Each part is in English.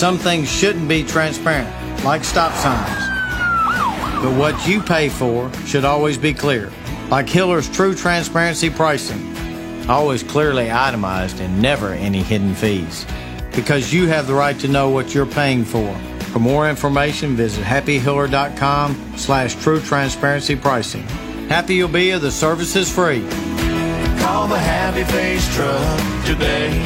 some things shouldn't be transparent, like stop signs. But what you pay for should always be clear, like Hiller's true transparency pricing. Always clearly itemized and never any hidden fees. Because you have the right to know what you're paying for. For more information, visit happyhiller.com/true transparency pricing. Happy you'll be if the service is free. Call the Happy Face Truck today.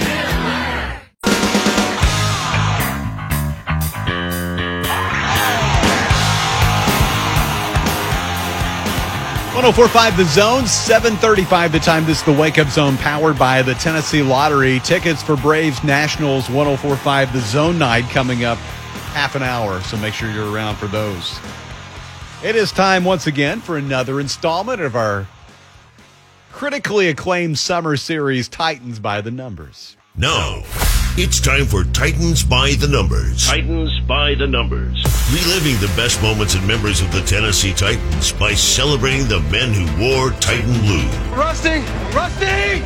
104.5 The Zone, 7:35 the time. This is the Wake Up Zone powered by the Tennessee Lottery. Tickets for Braves Nationals 104.5 The Zone night coming up half an hour, so make sure you're around for those. It is time once again for another installment of our critically acclaimed summer series, Titans by the Numbers. Now, it's time for Titans by the Numbers. Titans by the Numbers. Reliving the best moments and members of the Tennessee Titans by celebrating the men who wore Titan blue. Rusty! Rusty!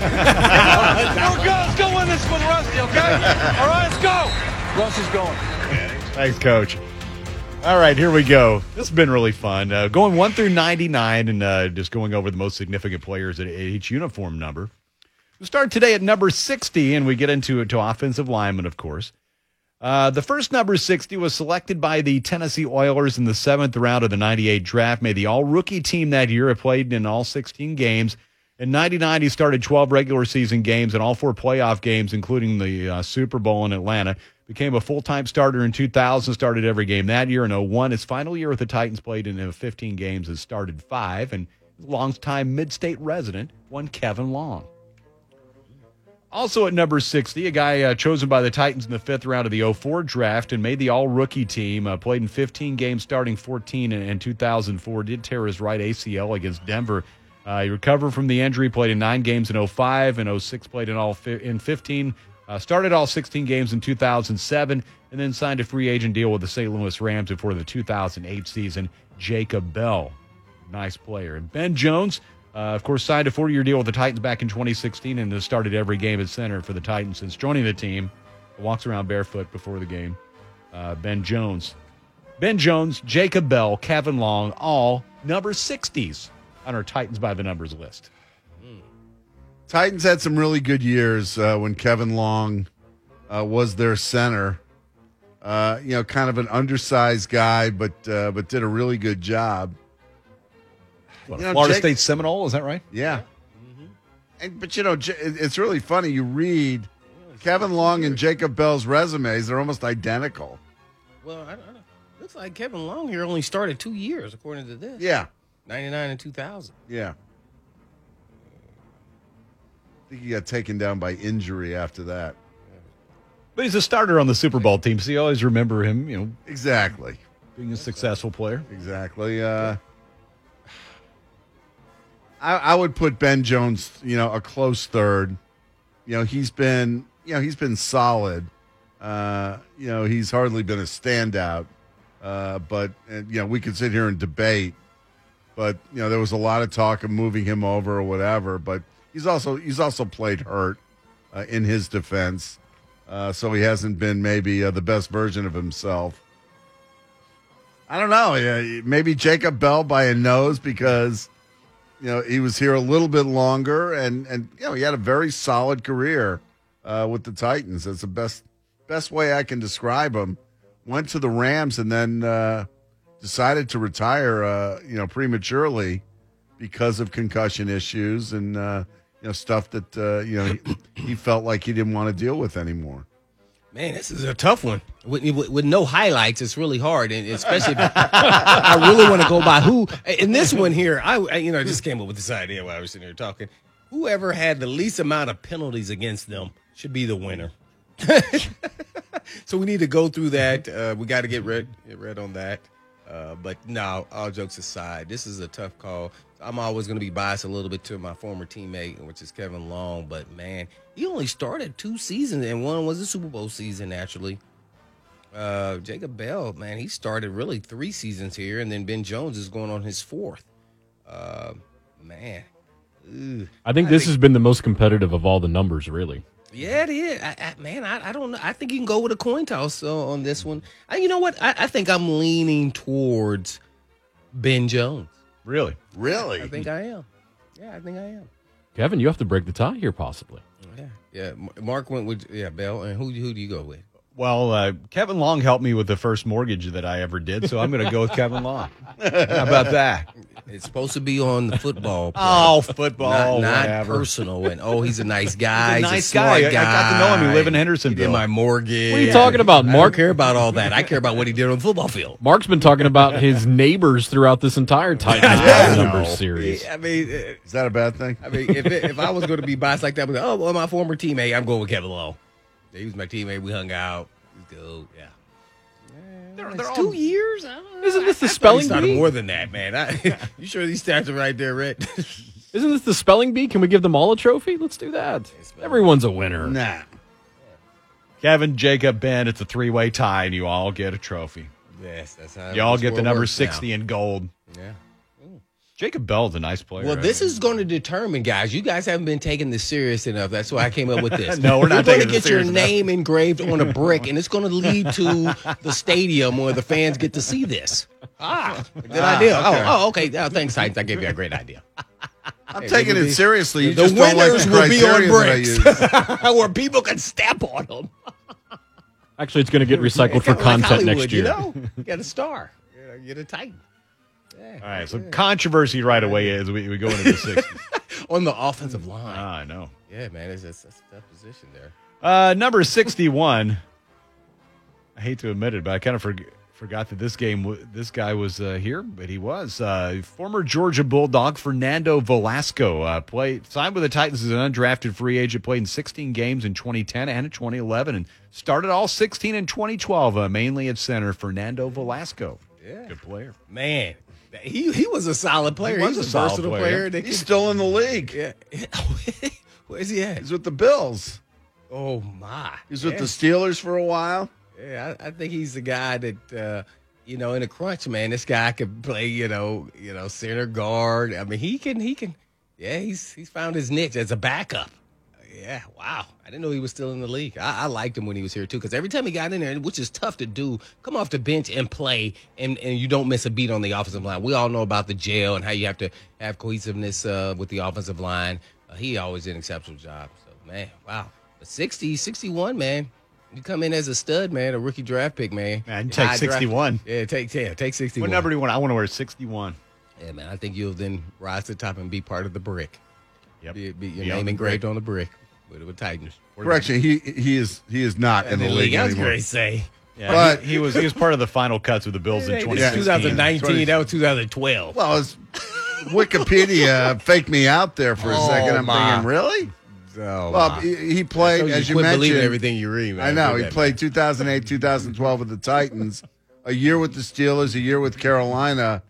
Let's go win this one, Rusty, okay? All right, let's go! Rusty's going. Thanks, Coach. All right, here we go. This has been really fun. Going 1 through 99 and just going over the most significant players at each uniform number. We'll start today at number 60, and we get into offensive linemen, of course. The first number 60 was selected by the Tennessee Oilers in the 7th round of the 98 draft, made the all-rookie team that year. It played in all 16 games. In 99, he started 12 regular season games and all 4 playoff games, including the Super Bowl in Atlanta. Became a full-time starter in 2000, started every game that year. In 01, his final year with the Titans, played in 15 games and started 5. And longtime mid-state resident, one Kevin Long. Also at number 60, a guy chosen by the Titans in the 5th round of the 04 draft and made the all-rookie team, played in 15 games, starting 14 in 2004, did tear his right ACL against Denver. He recovered from the injury, played in 9 games in 05 and 06, played in 15, started all 16 games in 2007, and then signed a free agent deal with the St. Louis Rams before the 2008 season. Jacob Bell, nice player. And Ben Jones, of course, signed a 4-year deal with the Titans back in 2016 and has started every game at center for the Titans since joining the team. Walks around barefoot before the game. Ben Jones, Jacob Bell, Kevin Long, all number 60s on our Titans by the Numbers list. Titans had some really good years when Kevin Long was their center. Kind of an undersized guy, but did a really good job. Florida State Seminole, is that right? Yeah. Mm-hmm. But it's really funny. You read Kevin Long and Jacob Bell's resumes; they're almost identical. Well, I don't know. Looks like Kevin Long here only started 2 years, according to this. Yeah. 99 and 2000. Yeah. I think he got taken down by injury after that. But he's a starter on the Super Bowl team, so you always remember him, Exactly. being a successful player. Exactly. I would put Ben Jones, a close third. He's been solid. He's hardly been a standout. But we could sit here and debate. But there was a lot of talk of moving him over or whatever. But he's also played hurt in his defense, so he hasn't been maybe the best version of himself. I don't know. Maybe Jacob Bell by a nose because he was here a little bit longer, and he had a very solid career with the Titans. That's the best way I can describe him. Went to the Rams and then decided to retire, prematurely because of concussion issues and stuff that he felt like he didn't want to deal with anymore. Man, this is a tough one. With no highlights, it's really hard, and especially if I really want to go by who. In this one here, I just came up with this idea while I was sitting here talking. Whoever had the least amount of penalties against them should be the winner. So we need to go through that. We got to get red on that. But no, all jokes aside, this is a tough call. I'm always going to be biased a little bit to my former teammate, which is Kevin Long. But, man, he only started 2 seasons, and one was a Super Bowl season, actually. Jacob Bell, man, he started really 3 seasons here, and then Ben Jones is going on his 4th. Man. I think this has been the most competitive of all the numbers, really. Yeah, it is. I don't know. I think you can go with a coin toss on this one. You know what? I think I'm leaning towards Ben Jones. Really? Really? I think I am. Yeah, I think I am. Kevin, you have to break the tie here, possibly. Yeah. Mark went with Bell, and who do you go with? Well, Kevin Long helped me with the first mortgage that I ever did, so I'm going to go with Kevin Long. How about that? It's supposed to be on the football. Play. Oh, football, not whatever. personal. And he's a nice guy. He's a nice smart guy. I got to know him. He lived in He Hendersonville. did my mortgage. What are you talking about, I Mark? don't care about all that. I care about what he did on the football field. Mark's been talking about his neighbors throughout this entire Titans numbers series. I mean, Is that a bad thing? I mean, if I was going to be biased like that, I'd be like, my former teammate, I'm going with Kevin Lowe. He was my teammate. We hung out. He was good. Yeah. It's 2 years? I don't know. Isn't this the I thought spelling he started bee? more than that, man. You sure these stats are right there, Red? Isn't this the spelling bee? Can we give them all a trophy? Let's do that. Everyone's a winner. Nah. Kevin, Jacob, Ben, it's a three-way tie, and you all get a trophy. Yes, that's how You all this get the world number works 60 now. in gold. Yeah. Jacob Bell's a nice player. Well, this is going to determine, guys. You guys haven't been taking this serious enough. That's why I came up with this. No, we're not You're taking going to this get your serious name engraved on a brick, and it's going to lead to the stadium where the fans get to see this. Good idea. okay. Okay. Oh, thanks, Titans. I gave you a great idea. I'm taking it seriously. You The just don't like winners the will be on criteria that I bricks use. where people can step on them. Actually, it's going to get recycled for Kinda like content Hollywood, next year. You know, you got a star. Get a Titan. All right, so controversy right away as we go into the 60s. On the offensive line. I know. Yeah, man, it's a tough position there. Number 61. I hate to admit it, but I kind of forgot that this guy was here, but he was. Former Georgia Bulldog Fernando Velasco signed with the Titans as an undrafted free agent, played in 16 games in 2010 and in 2011, and started all 16 in 2012, mainly at center. Fernando Velasco. Yeah. Good player. Man, he was a solid player. He was a solid versatile player. player. He's still in the league. Yeah. Where's he at? He's with the Bills. Oh, my. He's with the Steelers for a while. Yeah, I think he's the guy that, in a crunch, man, this guy could play, center guard. I mean, he can. Yeah, he's found his niche as a backup. Yeah, wow. I didn't know he was still in the league. I liked him when he was here, too, because every time he got in there, which is tough to do, come off the bench and play, and you don't miss a beat on the offensive line. We all know about the jail and how you have to have cohesiveness with the offensive line. He always did an exceptional job. So, man, wow. But 61, man. You come in as a stud, man, a rookie draft pick, man. Man, take High 61. Yeah, take 61. What number do you want? I want to wear 61. Yeah, man, I think you'll then rise to the top and be part of the brick. Yep. Be your Yeah, name the engraved brick. on the brick with the Titans. Correction, he is not in the league I was anymore. going to say. Yeah, But- he was part of the final cuts with the Bills in Hey, 2016. 2019, that was 2012. Well, it's Wikipedia faked me out there for a second. I'm my. thinking, really? Oh, Well, my. he played, So as you quit mentioned. believing everything you read, man. I know. Do He that, played 2008, 2012 with the Titans, a year with the Steelers, a year with Carolina.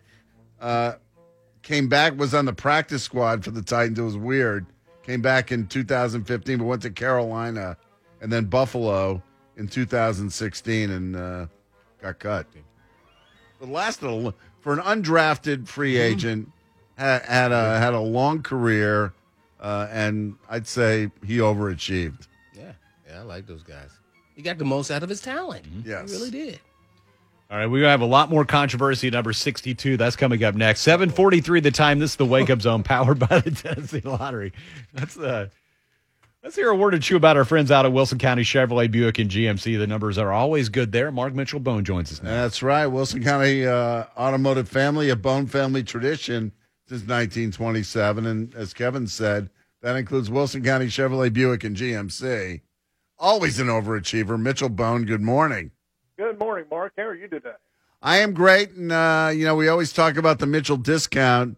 Came back, was on the practice squad for the Titans. It was weird. Came back in 2015, but went to Carolina and then Buffalo in 2016 and got cut. But lasted for an undrafted free agent, had a long career, and I'd say he overachieved. Yeah, I like those guys. He got the most out of his talent. Yes. He really did. All right, we have a lot more controversy at number 62. That's coming up next. 7:43 the time. This is the Wake Up Zone powered by the Tennessee Lottery. Let's hear a word or two about our friends out at Wilson County Chevrolet, Buick, and GMC. The numbers are always good there. Mark Mitchell Bone joins us now. That's right. Wilson County automotive family, a Bone family tradition since 1927. And as Kevin said, that includes Wilson County Chevrolet, Buick, and GMC. Always an overachiever. Mitchell Bone, good morning. Good morning, Mark. How are you today? I am great. And, we always talk about the Mitchell discount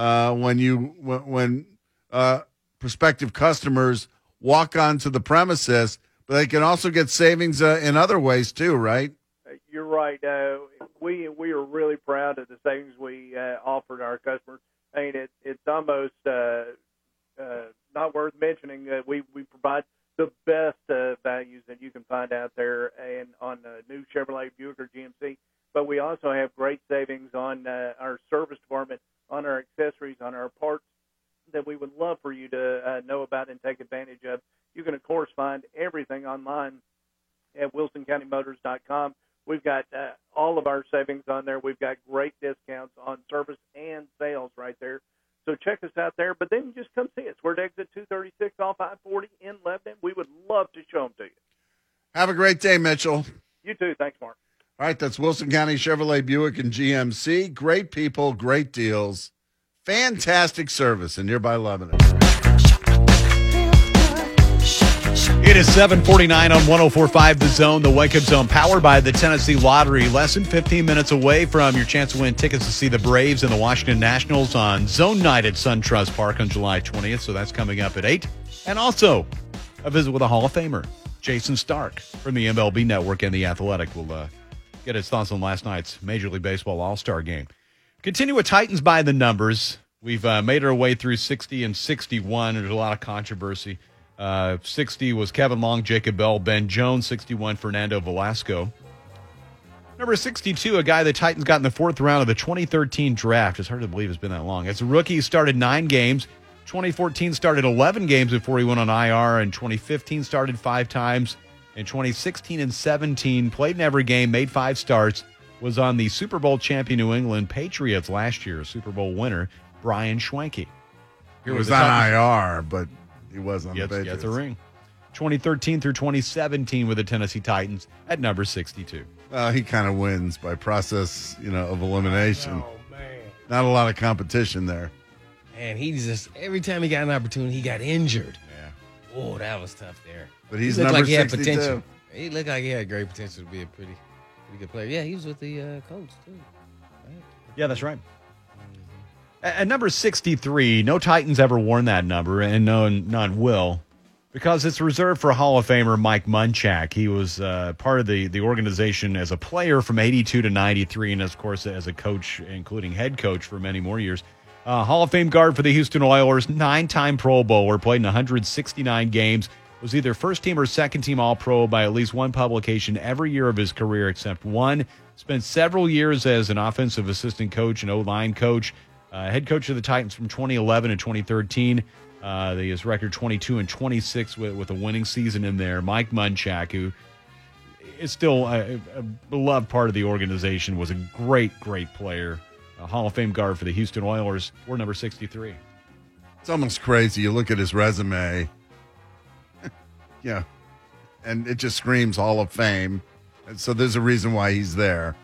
when prospective customers walk onto the premises, but they can also get savings in other ways too, right? You're right. We are really proud of the savings we offer to our customers. I mean, it's almost not worth mentioning that we provide the best values that you can find out there and on new Chevrolet, Buick, or GMC. But we also have great savings on our service department, on our accessories, on our parts that we would love for you to know about and take advantage of. You can, of course, find everything online at WilsonCountyMotors.com. We've got all of our savings on there. We've got great discounts on service and sales right there. So check us out there. But then just come see us. We're at exit 236 off I-40 in Lebanon. We would love to show them to you. Have a great day, Mitchell. You too. Thanks, Mark. All right, that's Wilson County Chevrolet Buick and GMC. Great people, great deals, fantastic service in nearby Lebanon. It is 7:49 on 104.5 The Zone, the Wake Up Zone, powered by the Tennessee Lottery. Less than 15 minutes away from your chance to win tickets to see the Braves and the Washington Nationals on Zone Night at SunTrust Park on July 20th. So that's coming up at 8. And also a visit with a Hall of Famer, Jason Stark from the MLB Network and The Athletic. Will get his thoughts on last night's Major League Baseball All-Star game. Continue with Titans by the numbers. We've made our way through 60 and 61. There's a lot of controversy. 60 was Kevin Long, Jacob Bell, Ben Jones. 61, Fernando Velasco. Number 62, a guy the Titans got in the 4th round of the 2013 draft. It's hard to believe it's been that long. As a rookie, he started 9 games. 2014 started 11 games before he went on IR. And 2015 started 5 times. In 2016 and 17, played in every game, made 5 starts. Was on the Super Bowl champion New England Patriots last year, Super Bowl winner, Brian Schwenke. He was on IR, but he was on the Patriots. Gets a ring. 2013 through 2017 with the Tennessee Titans at number 62. He kind of wins by process, of elimination. Oh, man. Not a lot of competition there. And he just, every time he got an opportunity, he got injured. Yeah. Oh, that was tough there. But he's he looked number like he had 62. potential. He looked like he had great potential to be a pretty good player. Yeah, he was with the Colts, too. Right? Yeah, that's right. At number 63, no Titans ever worn that number, and none will, because it's reserved for Hall of Famer Mike Munchak. He was part of the organization as a player from 82 to 93, and, of course, as a coach, including head coach for many more years. Hall of Fame guard for the Houston Oilers, 9-time Pro Bowler, played in 169 games, was either first-team or second-team All-Pro by at least one publication every year of his career except one. Spent several years as an offensive assistant coach and O-line coach. Head coach of the Titans from 2011 to 2013. His record 22 and 26 with a winning season in there. Mike Munchak, who is still a beloved part of the organization, was a great player. A Hall of Fame guard for the Houston Oilers. We're number 63. It's almost crazy. You look at his resume. Yeah. And it just screams Hall of Fame. And so there's a reason why he's there.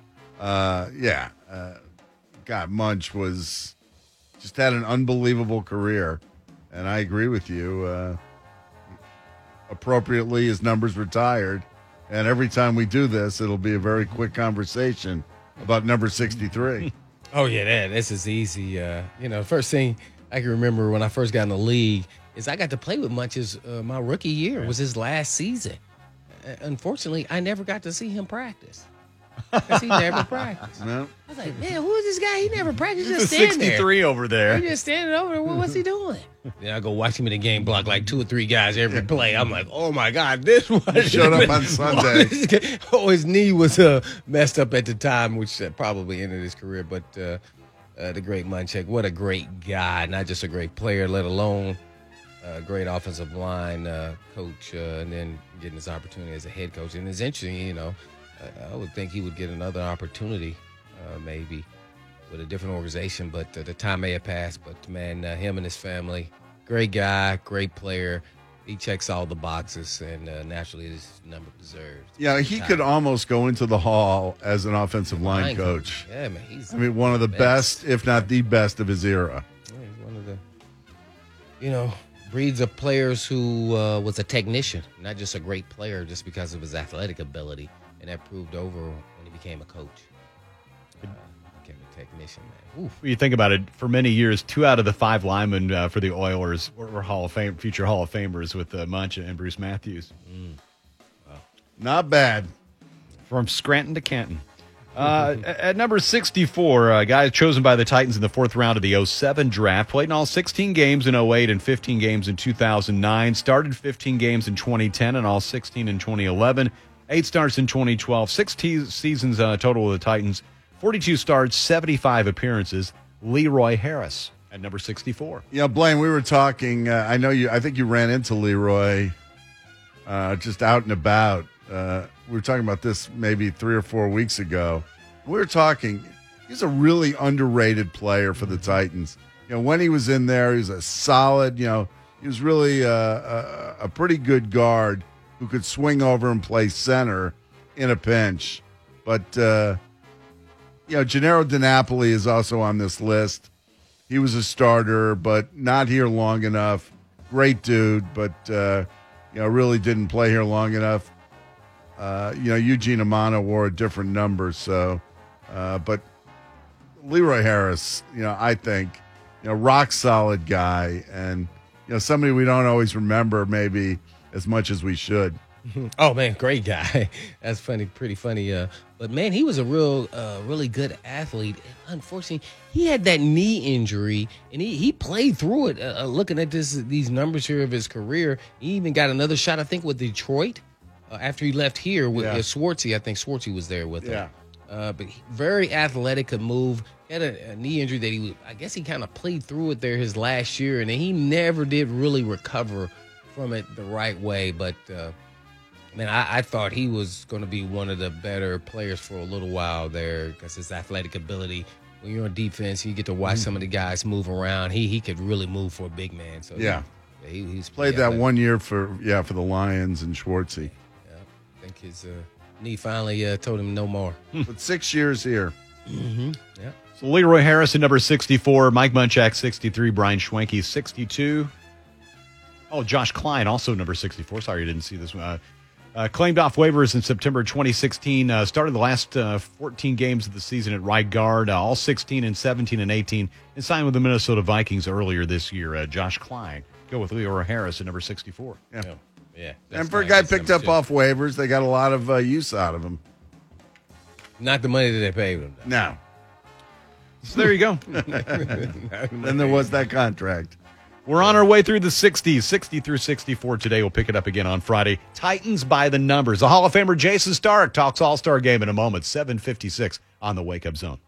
God, Munch just had an unbelievable career. And I agree with you. Appropriately, his number's retired. And every time we do this, it'll be a very quick conversation about number 63. Oh, yeah, this is easy. The first thing I can remember when I first got in the league is I got to play with Munch's my rookie year. It was his last season. Unfortunately, I never got to see him practice. Because he never practiced. No. I was like, man, who is this guy? He never practiced. He's Just the standing 63 there. over there. He's just standing over there. What's he doing? Then I go watch him in the game, block like 2 or 3 guys every play. I'm like, oh, my God, this one. He showed up on Sunday. His knee was messed up at the time, which probably ended his career. But the great Munchak, what a great guy. Not just a great player, let alone a great offensive line coach, and then getting his opportunity as a head coach. And it's interesting, I would think he would get another opportunity, maybe with a different organization, but the time may have passed. But man, him and his family, great guy, great player. He checks all the boxes, and naturally his number deserved. Yeah, he could almost go into the Hall as an offensive line coach. Yeah, man, he's one of the best, if not the best, of his era. Yeah, he's one of the, breeds of players who was a technician, not just a great player just because of his athletic ability. And that proved over when he became a coach. Became a technician, man. Oof. When you think about it, for many years, 2 out of the 5 linemen for the Oilers were future Hall of Famers with Munch and Bruce Matthews. Wow. Not bad. From Scranton to Canton. At number 64, a guy chosen by the Titans in the 4th round of the 07 draft, played in all 16 games in 08 and 15 games in 2009, started 15 games in 2010 and all 16 in 2011. 8 starts in 2012, 6 seasons total with the Titans, 42 starts, 75 appearances. Leroy Harris at number 64. Yeah, Blaine, we were talking. I think you ran into Leroy just out and about. We were talking about this maybe 3 or 4 weeks ago. We were talking, he's a really underrated player for the Titans. You know, when he was in there, he was a solid, he was really a pretty good guard who could swing over and play center in a pinch. But, Gennaro DiNapoli is also on this list. He was a starter, but not here long enough. Great dude, but, really didn't play here long enough. Eugene Amano wore a different number, so, but Leroy Harris, I think, rock solid guy, and, somebody we don't always remember maybe as much as we should. Oh man, great guy. That's funny, pretty funny. But man, he was a really good athlete. Unfortunately, he had that knee injury, and he played through it. Looking at these numbers here of his career, he even got another shot, I think, with Detroit after he left here with Swartzy. I think Swartzy was there with him. But very athletic, could move. He had a knee injury that I guess he kind of played through it there his last year, and he never did really recover from it the right way. But man, I thought he was going to be one of the better players for a little while there because his athletic ability. When you're on defense, you get to watch some of the guys move around. He could really move for a big man. So he's played that 1 year for the Lions and Schwartzy. Yeah, I think his knee finally told him no more. But 6 years here. Mm-hmm. Yeah. So Leroy Harris at number 64, Mike Munchak 63, Brian Schwenke 62. Oh, Josh Klein also number 64. Sorry you didn't see this one. Claimed off waivers in September 2016. Started the last 14 games of the season at right guard, all 16 and 17 and 18, and signed with the Minnesota Vikings earlier this year. Josh Klein. Go with Leroy Harris at number 64. Yeah. And for a guy picked up off waivers, they got a lot of use out of him. Not the money that they paid him. No. So there you go. Then there was that contract. We're on our way through the 60s, 60 through 64 today. We'll pick it up again on Friday. Titans by the numbers. The Hall of Famer Jason Stark talks All-Star Game in a moment, 7:56 on the Wake Up Zone.